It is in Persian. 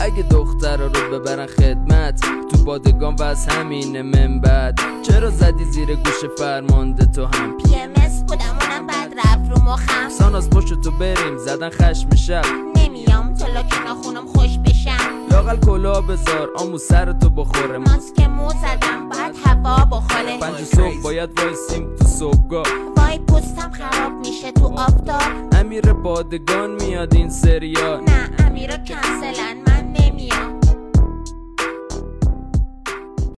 اگه دختر رو ببرن خدمت تو پادگان و از همین من بعد چرا زدی زیر گوش فرمانده تو هم؟ PMS بودم اونم بعد رفت رو مخم. ساناز پشت تو بریم زدن خشم شب. نمیام تا لاکه ناخونم خوش بشم. لاغل کلاه بذار آمو سر تو بخوره. ماسک مو زدم باید هوا بخوره. 5 صبح باید وایسیم تو صبحگاه. وای پوستم خراب میشه تو آفتاب. امیر پادگان میاد این سریال. نه امیرا کنسلن من نمیام.